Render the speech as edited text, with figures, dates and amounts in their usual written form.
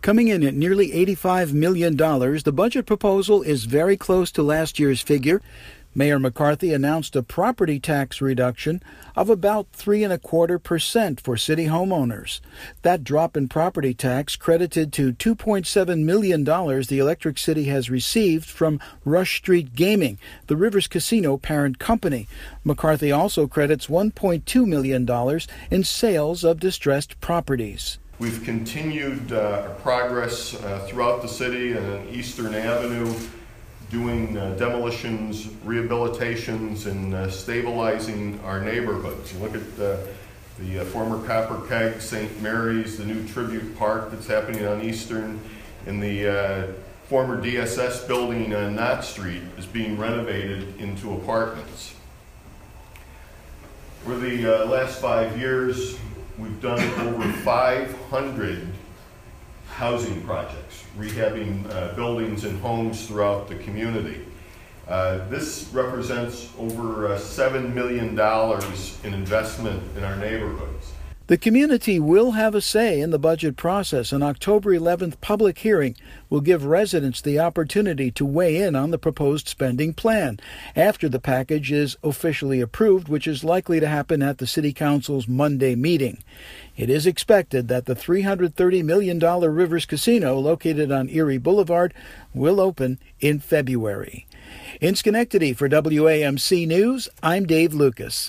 Coming in at nearly $85 million, the budget proposal is very close to last year's figure. Mayor McCarthy announced a property tax reduction of about 3.25% for city homeowners. That drop in property tax credited to $2.7 million the Electric City has received from Rush Street Gaming, the Rivers Casino parent company. McCarthy also credits $1.2 million in sales of distressed properties. We've continued our progress throughout the city and on Eastern Avenue, doing demolitions, rehabilitations, and stabilizing our neighborhoods. You look at the former Copper Keg, St. Mary's, the new Tribute Park that's happening on Eastern, and the former DSS building on Knott Street is being renovated into apartments. For the last 5 years, we've done over 500 housing projects, rehabbing buildings and homes throughout the community. This represents over $7 million in investment in our neighborhoods. The community will have a say in the budget process. An October 11th public hearing will give residents the opportunity to weigh in on the proposed spending plan after the package is officially approved, which is likely to happen at the City Council's Monday meeting. It is expected that the $330 million Rivers Casino, located on Erie Boulevard, will open in February. In Schenectady for WAMC News, I'm Dave Lucas.